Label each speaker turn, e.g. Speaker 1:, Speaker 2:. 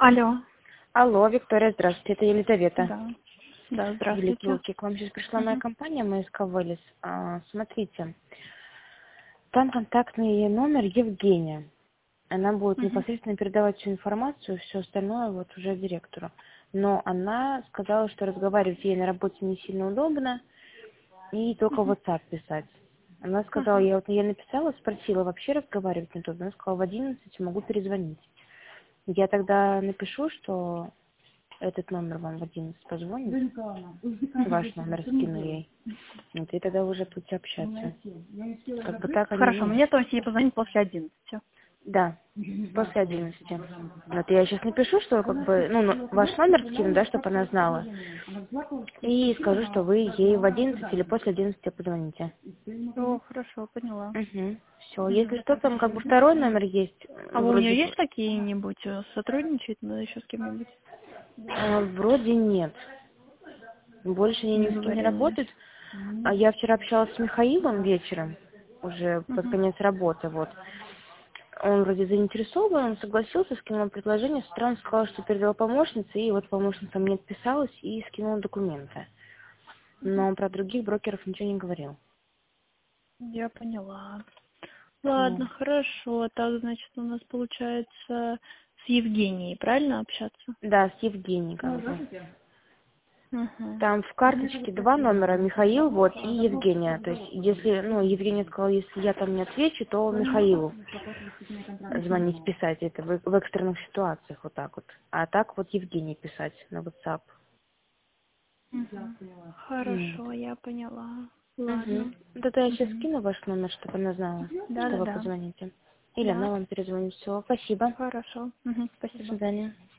Speaker 1: Алло.
Speaker 2: Алло, Виктория, здравствуйте, это Елизавета.
Speaker 1: Да. Да,
Speaker 2: Великие
Speaker 1: здравствуйте.
Speaker 2: Луки. К вам сейчас пришла моя
Speaker 1: Мгм.
Speaker 2: компания, МСК Вэлис. Смотрите, там контактный номер Евгения. Она будет
Speaker 1: Мгм.
Speaker 2: непосредственно передавать всю информацию, все остальное вот уже директору. Но она сказала, что разговаривать ей на работе не сильно удобно, и только в
Speaker 1: Мгм.
Speaker 2: WhatsApp писать. Она сказала,
Speaker 1: Ага.
Speaker 2: я вот ей написала, спросила, вообще разговаривать не удобно. Она сказала, в 11 могу перезвонить. Я тогда напишу, что этот номер вам в 11 позвонит. Ваш номер скину ей. Вот, и тогда уже будете общаться. Как бы так они,
Speaker 1: Хорошо,
Speaker 2: ну,
Speaker 1: мне то есть ей позвонить после 11.
Speaker 2: да, после 11. Вот я сейчас напишу, что как бы, ну, ваш номер скину, да, чтобы она знала. И скажу, что вы ей в 11 или после 11 позвоните.
Speaker 1: О, хорошо, поняла.
Speaker 2: Угу. Все, если
Speaker 1: Мгм.
Speaker 2: что, там как бы второй номер есть,
Speaker 1: А вы у нее
Speaker 2: вроде
Speaker 1: есть какие-нибудь сотрудничать надо еще с кем-нибудь?
Speaker 2: вроде нет. Больше они
Speaker 1: Не
Speaker 2: ни с кем не
Speaker 1: говорили.
Speaker 2: работают. А я вчера общалась с Михаилом вечером, уже под
Speaker 1: Угу.
Speaker 2: конец работы, вот. Он вроде заинтересован, он согласился, скинул предложение, с утра он сказал, что передал помощнице, и вот помощница мне отписалась и скинула документы. Но про других брокеров ничего не говорил.
Speaker 1: Я поняла.
Speaker 2: Ну,
Speaker 1: Ладно, хорошо. Так, значит, у нас получается с Евгенией, правильно общаться?
Speaker 2: да, с Евгенией как бы.
Speaker 1: Угу.
Speaker 2: Там в карточке два номера, Михаил, вот, и Евгения. То есть, если, ну, Евгения сказала, если я там не отвечу, то Михаилу звонить, писать это в экстренных ситуациях, вот так вот. А так вот Евгений писать на WhatsApp.
Speaker 1: Угу.
Speaker 2: Вот.
Speaker 1: Хорошо, я поняла.
Speaker 2: Угу.
Speaker 1: Ладно.
Speaker 2: Тогда я сейчас
Speaker 1: Угу.
Speaker 2: скину ваш номер, чтобы она знала, что вы
Speaker 1: Да-да-да.
Speaker 2: позвоните. Или
Speaker 1: Да.
Speaker 2: она вам перезвонит. Все, спасибо.
Speaker 1: Хорошо. Мгм.
Speaker 2: До
Speaker 1: Спасибо.
Speaker 2: свидания.